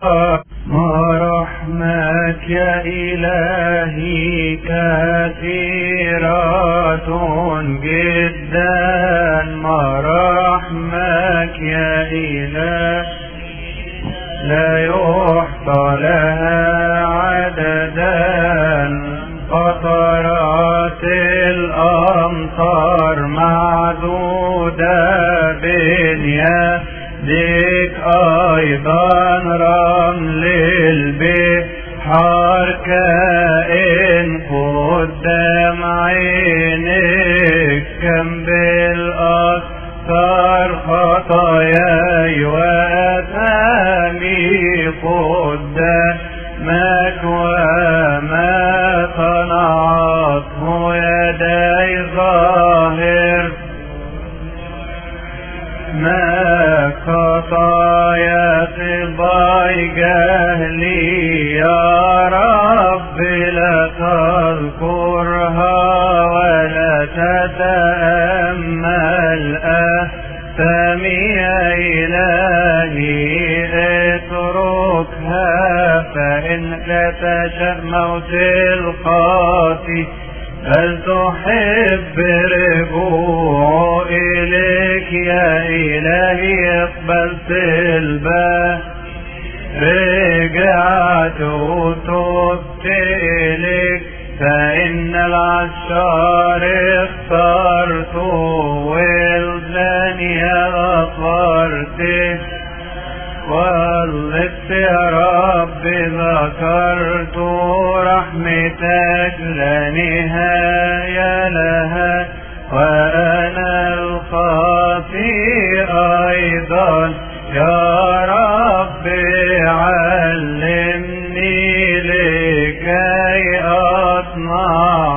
ما رحمك يا إلهي كثيرة جدا، ما رحمك يا إلهي لا يحصى لها عددا. قطرات الأمطار معدودة بين يديك، أيضا رمل البحر كائن قدام عينك. كم بالأكثر خطاياي وأثامي قدامك، وما صنعته يدي ظاهر ما خطايا طباي جهلي. يا رب لا تذكرها ولا تتأمل آثامي يا إلهي، اتركها فإنك تشاء موت الخاطئ، بل تحب رجوع إليك يا إلهي. اقبلت الباب رجعت وتبت إليك، فإن العشار اخترت ولداني غفرته، واللبس يا رب ذكرت رحمتك لا نهاية لها، وأنا الخاطئ أيضا. يا رب علمني لكي أصنع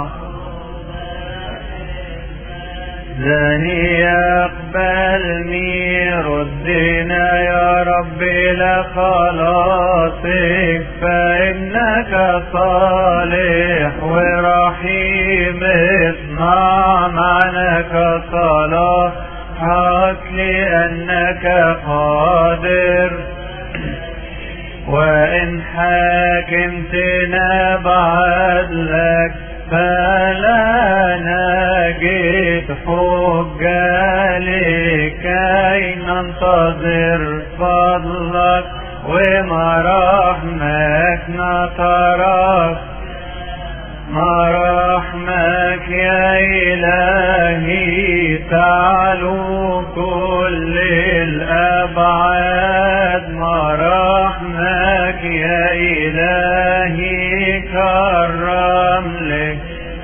ذني يقبلني. ردنا يا رب لخلاصك، فإنك صالح ورحيم. اصنع معناك صلاحك لأنك قادر، وإن حاكمتنا بعدلك فلا نجد حجة لكي ننتظر فضلك ومراحمك نترك. مراحمك يا إلهي تعلو كل الأبعاد، مراحمك يا إلهي كرم لك.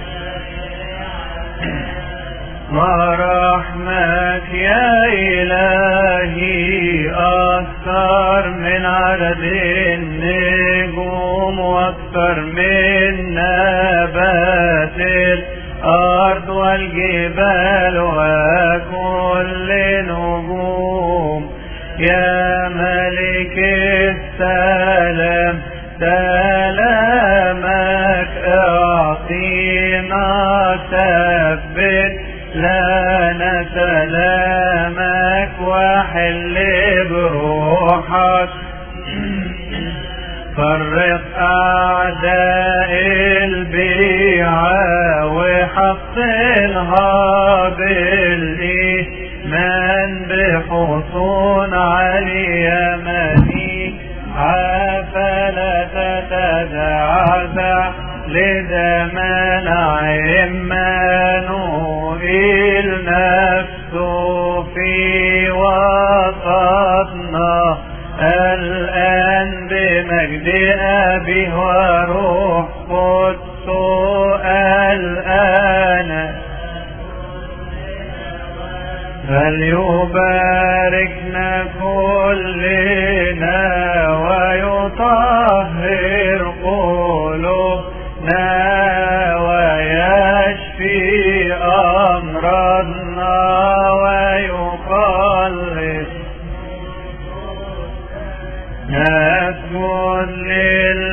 مراحمك يا إلهي أكثر من عدد النجوم، وأكثر من نبات الأرض والجبال وكل نجوم. يا ملك السلام سلامك أعطينا، ثبت لنا سلامك وحل بروحك. فرق أعداء البيعة وحصلها بالإيمان بحصون علي مني، فلا تتزعزع لزمان عمانوئيل نفسه في وسطنا الآن بمجد أبي وروح قدس الآن. فليباركنا كلنا ويطهر قلوبنا ويشفي أمراضنا ويخلص. نسجد